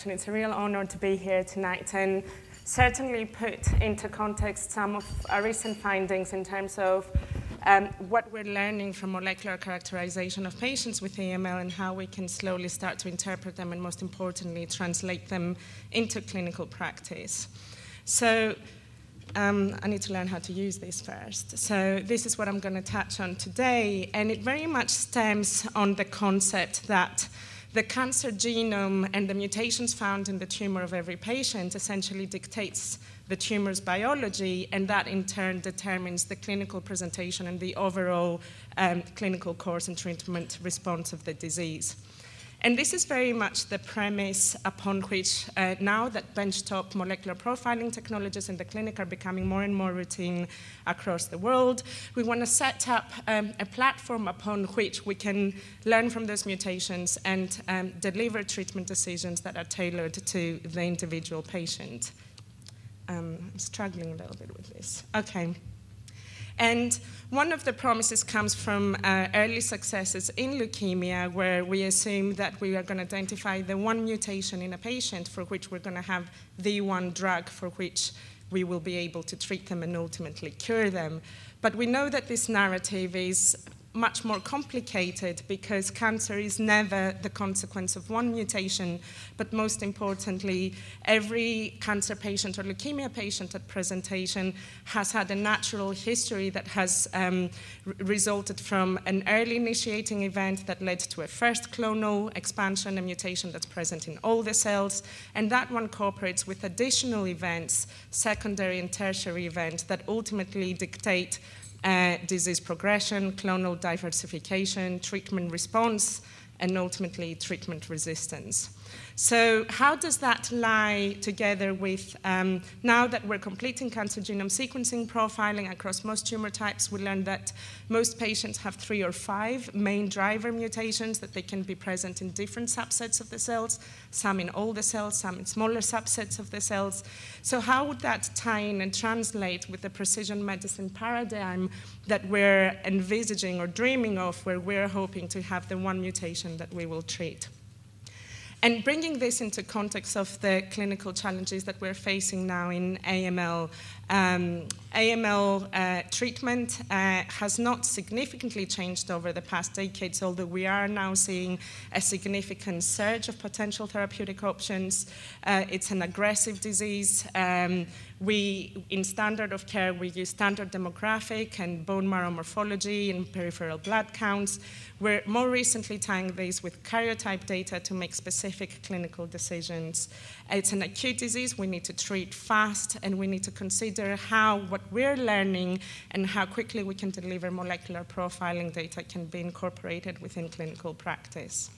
It's a real honor to be here tonight and certainly put into context some of our recent findings in terms of what we're learning from molecular characterization of patients with AML and how we can slowly start to interpret them and, most importantly, translate them into clinical practice. So I need to learn how to use this first. So this is what I'm going to touch on today, and it very much stems on the concept that the cancer genome and the mutations found in the tumor of every patient essentially dictates the tumor's biology, and that in turn determines the clinical presentation and the overall clinical course and treatment response of the disease. And this is very much the premise upon which now that benchtop molecular profiling technologies in the clinic are becoming more and more routine across the world, we want to set up a platform upon which we can learn from those mutations and deliver treatment decisions that are tailored to the individual patient. I'm struggling a little bit with this. Okay. And one of the promises comes from early successes in leukemia, where we assume that we are going to identify the one mutation in a patient for which we're going to have the one drug for which we will be able to treat them and ultimately cure them. But we know that this narrative is much more complicated because cancer is never the consequence of one mutation, but most importantly, every cancer patient or leukemia patient at presentation has had a natural history that has resulted from an early initiating event that led to a first clonal expansion, a mutation that's present in all the cells, and that one cooperates with additional events, secondary and tertiary events, that ultimately dictate disease progression, clonal diversification, treatment response, and ultimately treatment resistance. So how does that lie together with, now that we're completing cancer genome sequencing profiling across most tumor types, we learned that most patients have 3 or 5 main driver mutations, that they can be present in different subsets of the cells, some in all the cells, some in smaller subsets of the cells. So how would that tie in and translate with the precision medicine paradigm that we're envisaging or dreaming of, where we're hoping to have the one mutation that we will treat? And bringing this into context of the clinical challenges that we're facing now in AML, AML treatment has not significantly changed over the past decades, although we are now seeing a significant surge of potential therapeutic options. It's an aggressive disease. In standard of care, we use standard demographic and bone marrow morphology and peripheral blood counts. We're more recently tying these with karyotype data to make specific clinical decisions. It's an acute disease. We need to treat fast, and we need to consider how what we're learning and how quickly we can deliver molecular profiling data can be incorporated within clinical practice.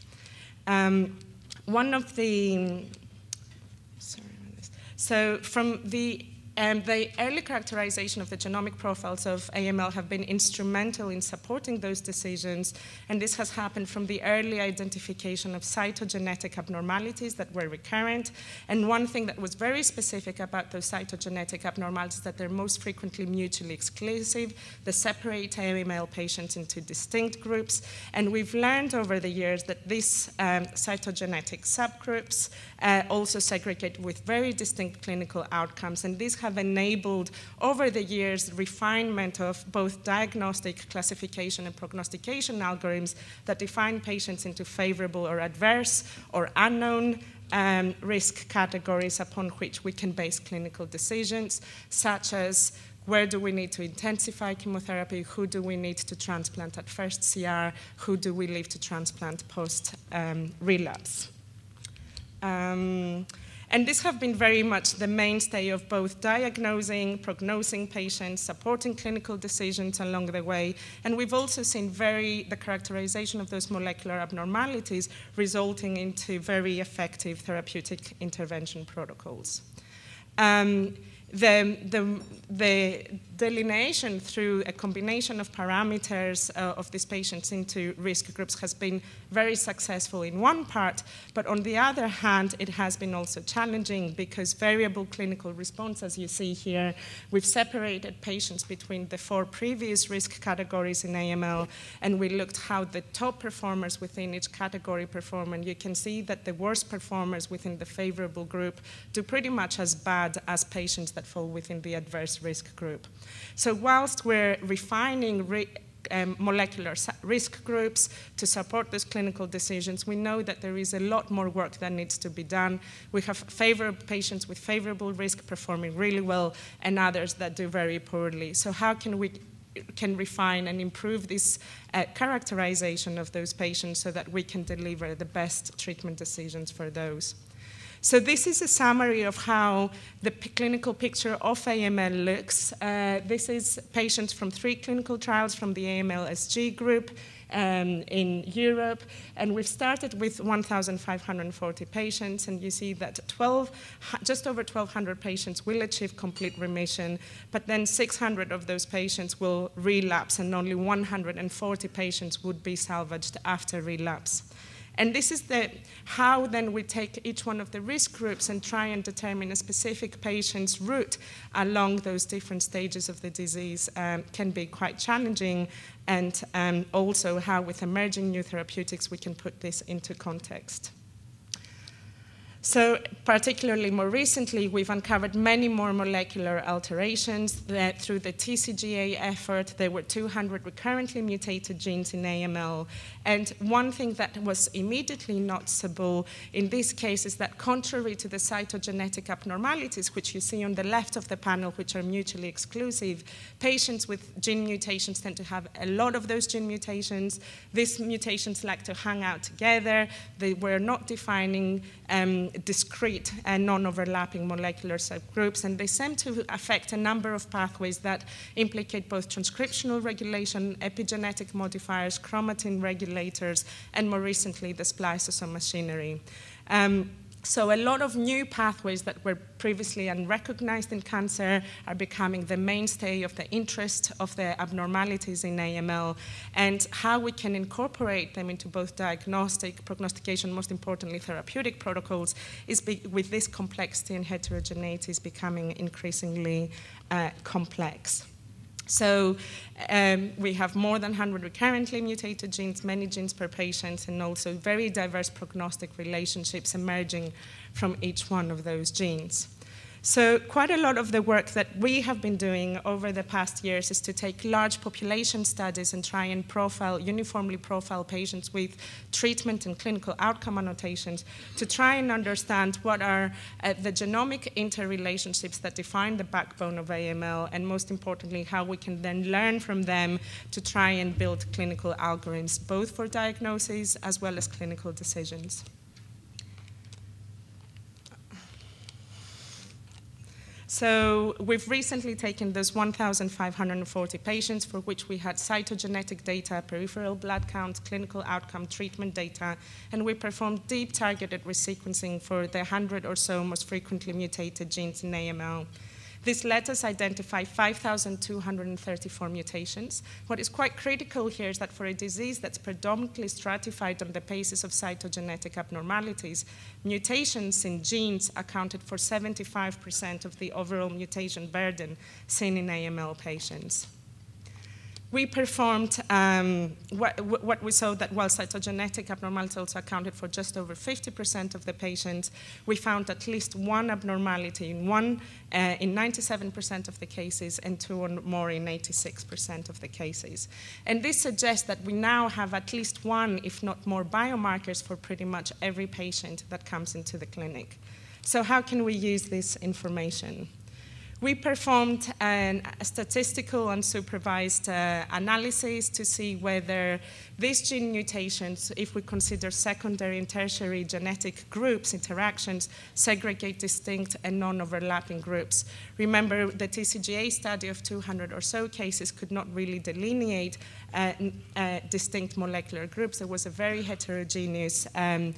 So from the early characterization of the genomic profiles of AML have been instrumental in supporting those decisions, and this has happened from the early identification of cytogenetic abnormalities that were recurrent. And one thing that was very specific about those cytogenetic abnormalities is that they're most frequently mutually exclusive. They separate AML patients into distinct groups, and we've learned over the years that these cytogenetic subgroups also segregate with very distinct clinical outcomes, and these have enabled over the years refinement of both diagnostic, classification, and prognostication algorithms that define patients into favorable or adverse or unknown risk categories upon which we can base clinical decisions, such as where do we need to intensify chemotherapy, who do we need to transplant at first CR, who do we leave to transplant post-relapse. And this have been very much the mainstay of both diagnosing, prognosing patients, supporting clinical decisions along the way. And we've also seen the characterization of those molecular abnormalities resulting into very effective therapeutic intervention protocols. the delineation through a combination of parameters of these patients into risk groups has been very successful in one part, but on the other hand, it has been also challenging because variable clinical response, as you see here, we've separated patients between the 4 previous risk categories in AML, and we looked how the top performers within each category perform, and you can see that the worst performers within the favorable group do pretty much as bad as patients that fall within the adverse risk group. So whilst we're refining molecular risk groups to support those clinical decisions, we know that there is a lot more work that needs to be done. We have patients with favorable risk performing really well and others that do very poorly. So how can we refine and improve this characterization of those patients so that we can deliver the best treatment decisions for those? So this is a summary of how the clinical picture of AML looks. This is patients from 3 clinical trials from the AML-SG group in Europe, and we've started with 1,540 patients, and you see that just over 1,200 patients will achieve complete remission, but then 600 of those patients will relapse, and only 140 patients would be salvaged after relapse. And this is how then we take each one of the risk groups and try and determine a specific patient's route along those different stages of the disease can be quite challenging, and also how with emerging new therapeutics we can put this into context. So particularly more recently, we've uncovered many more molecular alterations that through the TCGA effort. There were 200 recurrently mutated genes in AML. And one thing that was immediately noticeable in this case is that contrary to the cytogenetic abnormalities, which you see on the left of the panel, which are mutually exclusive, patients with gene mutations tend to have a lot of those gene mutations. These mutations like to hang out together. They were not defining discrete and non-overlapping molecular subgroups, and they seem to affect a number of pathways that implicate both transcriptional regulation, epigenetic modifiers, chromatin regulators, and more recently, the spliceosome machinery. So a lot of new pathways that were previously unrecognized in cancer are becoming the mainstay of the interest of the abnormalities in AML, and how we can incorporate them into both diagnostic, prognostication, most importantly therapeutic protocols, is with this complexity and heterogeneity is becoming increasingly complex. So we have more than 100 recurrently mutated genes, many genes per patient, and also very diverse prognostic relationships emerging from each one of those genes. So quite a lot of the work that we have been doing over the past years is to take large population studies and try and uniformly profile patients with treatment and clinical outcome annotations to try and understand what are the genomic interrelationships that define the backbone of AML, and most importantly, how we can then learn from them to try and build clinical algorithms, both for diagnosis as well as clinical decisions. So we've recently taken those 1,540 patients for which we had cytogenetic data, peripheral blood counts, clinical outcome, treatment data, and we performed deep targeted resequencing for the 100 or so most frequently mutated genes in AML. This let us identify 5,234 mutations. What is quite critical here is that for a disease that's predominantly stratified on the basis of cytogenetic abnormalities, mutations in genes accounted for 75% of the overall mutation burden seen in AML patients. We performed what we saw that while cytogenetic abnormalities also accounted for just over 50% of the patients, we found at least one abnormality in 97% of the cases and 2 or more in 86% of the cases. And this suggests that we now have at least one, if not more, biomarkers for pretty much every patient that comes into the clinic. So how can we use this information? We performed a statistical unsupervised analysis to see whether these gene mutations, if we consider secondary and tertiary genetic groups, interactions, segregate distinct and non-overlapping groups. Remember, the TCGA study of 200 or so cases could not really delineate distinct molecular groups. There was a very heterogeneous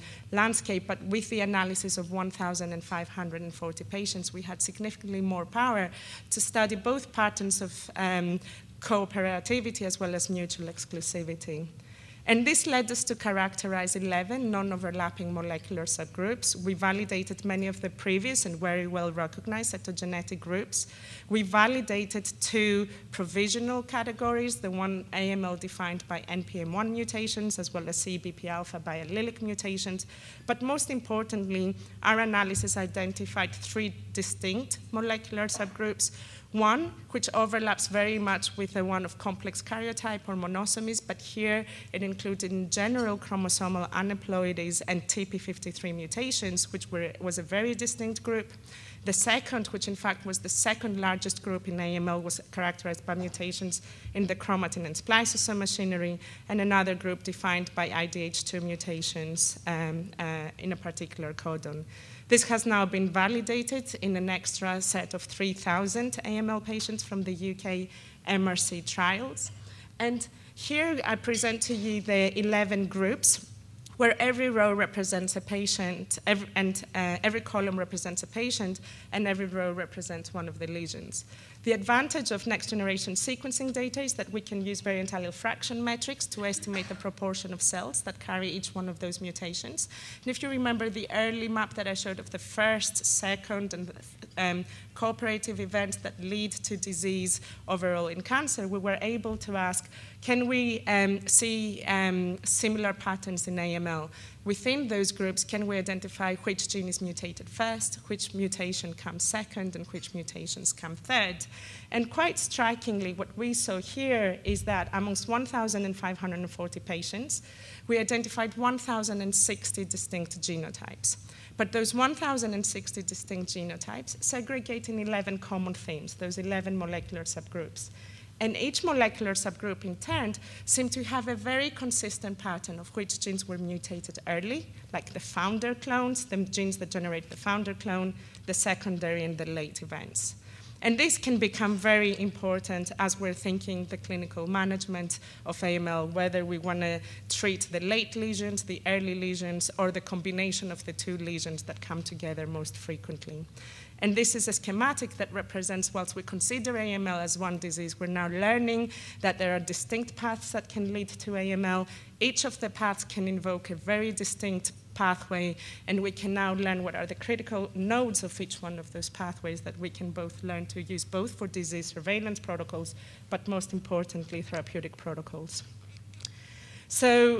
landscape, but with the analysis of 1,540 patients, we had significantly more power power to study both patterns of cooperativity as well as mutual exclusivity. And this led us to characterize 11 non-overlapping molecular subgroups. We validated many of the previous and very well-recognized cytogenetic groups. We validated 2 provisional categories, the one AML defined by NPM1 mutations, as well as CBP alpha biallelic mutations. But most importantly, our analysis identified 3 distinct molecular subgroups. One, which overlaps very much with the one of complex karyotype or monosomies, but here it included in general chromosomal aneuploidies and TP53 mutations, which was a very distinct group. The second, which in fact was the second largest group in AML, was characterized by mutations in the chromatin and spliceosome machinery, and another group defined by IDH2 mutations in a particular codon. This has now been validated in an extra set of 3,000 AML patients from the UK MRC trials. And here I present to you the 11 groups, where every row represents a patient, every column represents a patient, and every row represents one of the lesions. The advantage of next-generation sequencing data is that we can use variant allele fraction metrics to estimate the proportion of cells that carry each one of those mutations. And if you remember the early map that I showed of the first, second, and cooperative events that lead to disease overall in cancer, we were able to ask, can we see similar patterns in AML? Within those groups, can we identify which gene is mutated first, which mutation comes second, and which mutations come third? And quite strikingly, what we saw here is that amongst 1,540 patients, we identified 1,060 distinct genotypes. But those 1,060 distinct genotypes segregate in 11 common themes, those 11 molecular subgroups. And each molecular subgroup in turn seemed to have a very consistent pattern of which genes were mutated early, like the founder clones, the genes that generate the founder clone, the secondary and the late events. And this can become very important as we're thinking the clinical management of AML, whether we want to treat the late lesions, the early lesions, or the combination of the 2 lesions that come together most frequently. And this is a schematic that represents, whilst we consider AML as one disease, we're now learning that there are distinct paths that can lead to AML. Each of the paths can invoke a very distinct pathway, and we can now learn what are the critical nodes of each one of those pathways that we can both learn to use both for disease surveillance protocols, but most importantly, therapeutic protocols. So,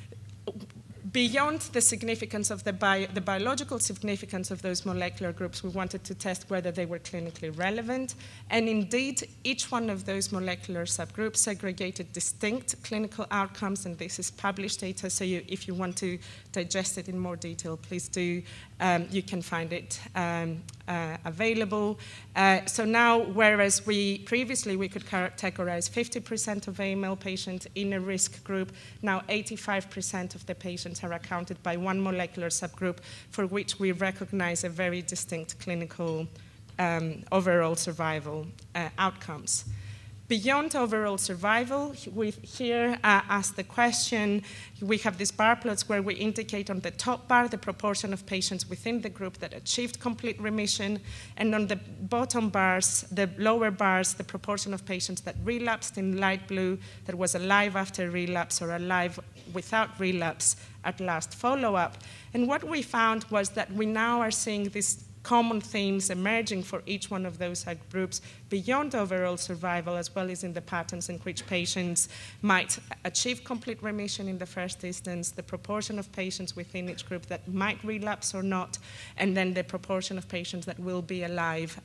beyond the significance of the biological significance of those molecular groups, we wanted to test whether they were clinically relevant. And indeed, each one of those molecular subgroups segregated distinct clinical outcomes, and this is published data, so if you want to digest it in more detail, please do. You can find it available. So now, whereas previously we could categorize 50% of AML patients in a risk group, now 85% of the patients are accounted by one molecular subgroup for which we recognize a very distinct clinical overall survival outcomes. Beyond overall survival, we here ask the question, we have these bar plots where we indicate on the top bar the proportion of patients within the group that achieved complete remission, and on the bottom bars, the lower bars, the proportion of patients that relapsed in light blue, that was alive after relapse or alive without relapse at last follow-up. And what we found was that we now are seeing these common themes emerging for each one of those groups beyond overall survival, as well as in the patterns in which patients might achieve complete remission in the first instance, the proportion of patients within each group that might relapse or not, and then the proportion of patients that will be alive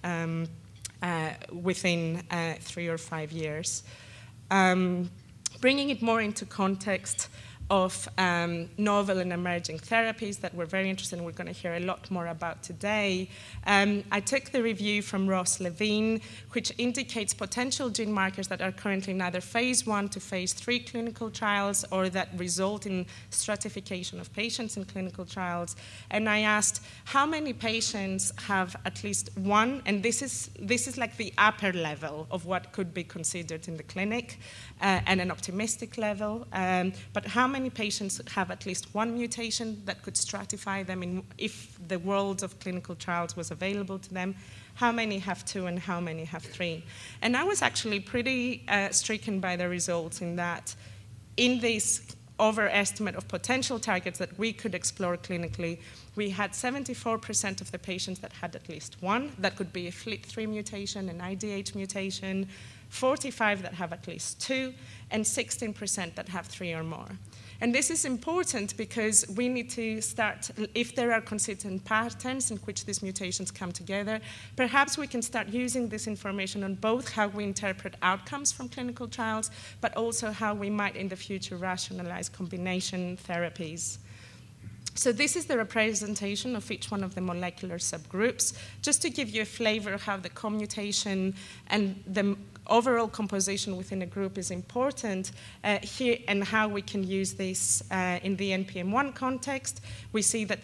within 3 or 5 years. Bringing it more into context of novel and emerging therapies that we're very interested in, we're going to hear a lot more about today. I took the review from Ross Levine, which indicates potential gene markers that are currently in either phase 1 to phase 3 clinical trials or that result in stratification of patients in clinical trials. And I asked how many patients have at least one, and this is like the upper level of what could be considered in the clinic and an optimistic level, but how many many patients have at least one mutation that could stratify them if the world of clinical trials was available to them, how many have 2 and how many have 3. And I was actually pretty stricken by the results in that in this overestimate of potential targets that we could explore clinically, we had 74% of the patients that had at least one. That could be a FLT3 mutation, an IDH mutation, 45 that have at least 2, and 16% that have 3 or more. And this is important because we need to start, if there are consistent patterns in which these mutations come together, perhaps we can start using this information on both how we interpret outcomes from clinical trials, but also how we might in the future rationalize combination therapies. So this is the representation of each one of the molecular subgroups, just to give you a flavor of how the commutation and the overall composition within a group is important here, and how we can use this in the NPM1 context. We see that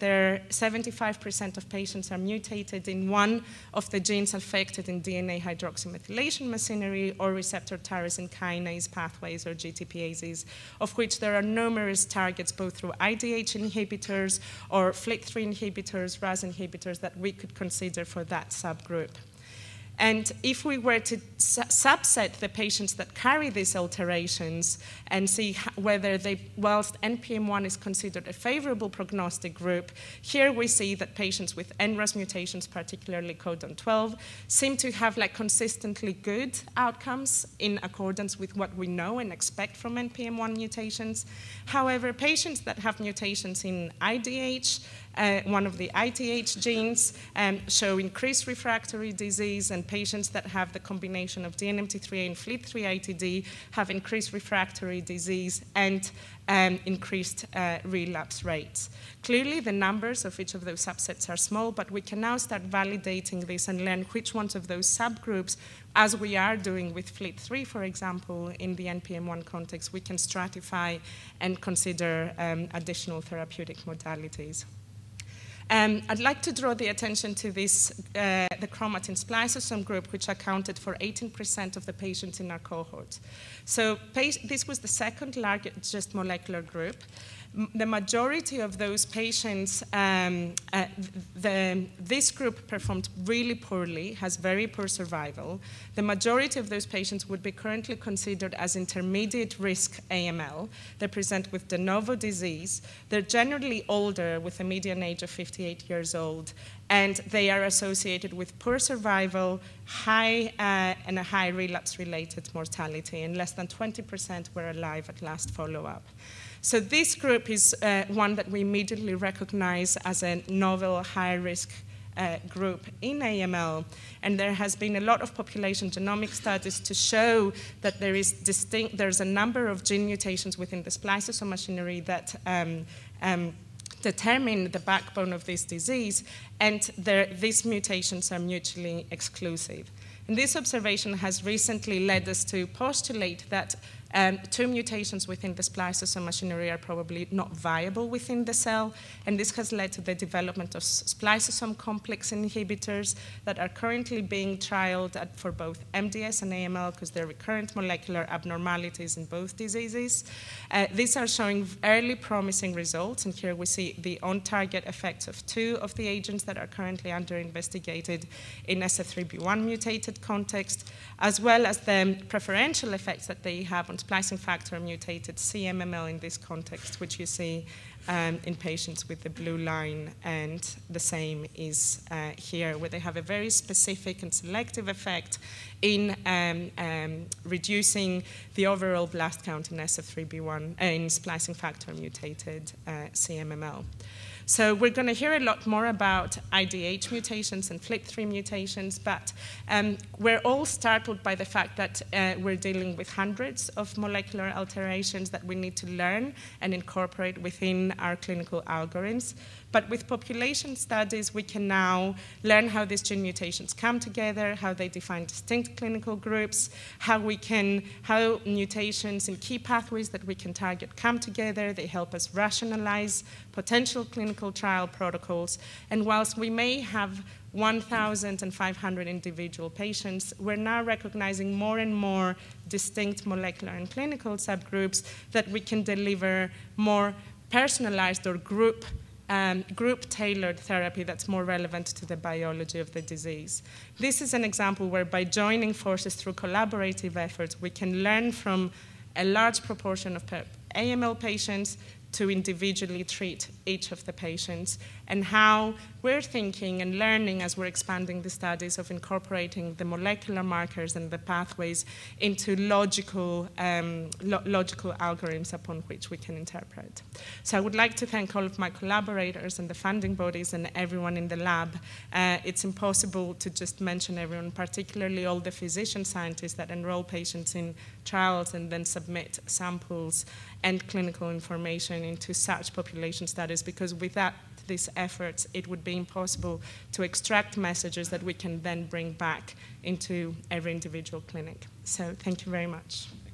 75% of patients are mutated in one of the genes affected in DNA hydroxymethylation machinery or receptor tyrosine kinase pathways or GTPases, of which there are numerous targets both through IDH inhibitors or FLT3 inhibitors, RAS inhibitors that we could consider for that subgroup. And if we were to subset the patients that carry these alterations and see whether they, whilst NPM1 is considered a favorable prognostic group, here we see that patients with NRAS mutations, particularly codon 12, seem to have consistently good outcomes in accordance with what we know and expect from NPM1 mutations. However, patients that have mutations in IDH, one of the ITH genes, show increased refractory disease, and patients that have the combination of DNMT3A and FLT3-ITD have increased refractory disease and increased relapse rates. Clearly, the numbers of each of those subsets are small, but we can now start validating this and learn which ones of those subgroups, as we are doing with FLT3, for example, in the NPM1 context, we can stratify and consider additional therapeutic modalities. I'd like to draw the attention to this, the chromatin spliceosome group, which accounted for 18% of the patients in our cohort. So this was the second largest molecular group. The majority of those patients, this group performed really poorly, has very poor survival. The majority of those patients would be currently considered as intermediate risk AML. They present with de novo disease. They're generally older, with a median age of 58 years old, and they are associated with poor survival, and a high relapse-related mortality, and less than 20% were alive at last follow-up. So this group is one that we immediately recognize as a novel high-risk group in AML, and there has been a lot of population genomic studies to show that there's a number of gene mutations within the spliceosome machinery that determine the backbone of this disease, and these mutations are mutually exclusive. And this observation has recently led us to postulate that 2 mutations within the spliceosome machinery are probably not viable within the cell, and this has led to the development of spliceosome complex inhibitors that are currently being trialed for both MDS and AML, because there are recurrent molecular abnormalities in both diseases. These are showing early promising results, and here we see the on-target effects of 2 of the agents that are currently under investigated in SF3B1 mutated context, as well as the preferential effects that they have on splicing factor mutated CMML in this context, which you see in patients with the blue line, and the same is here, where they have a very specific and selective effect in reducing the overall blast count in SF3B1 in splicing factor mutated CMML. So we're going to hear a lot more about IDH mutations and FLT3 mutations, but we're all startled by the fact that we're dealing with hundreds of molecular alterations that we need to learn and incorporate within our clinical algorithms. But with population studies, we can now learn how these gene mutations come together, how they define distinct clinical groups, how mutations in key pathways that we can target come together. They help us rationalize potential clinical trial protocols. And whilst we may have 1,500 individual patients, we're now recognizing more and more distinct molecular and clinical subgroups that we can deliver more personalized or group-tailored therapy that's more relevant to the biology of the disease. This is an example where by joining forces through collaborative efforts, we can learn from a large proportion of AML patients to individually treat each of the patients, and how we're thinking and learning as we're expanding the studies of incorporating the molecular markers and the pathways into logical algorithms upon which we can interpret. So I would like to thank all of my collaborators and the funding bodies and everyone in the lab. It's impossible to just mention everyone, particularly all the physician scientists that enroll patients in trials and then submit samples and clinical information into such population studies, because without these efforts, it would be impossible to extract messages that we can then bring back into every individual clinic. So thank you very much.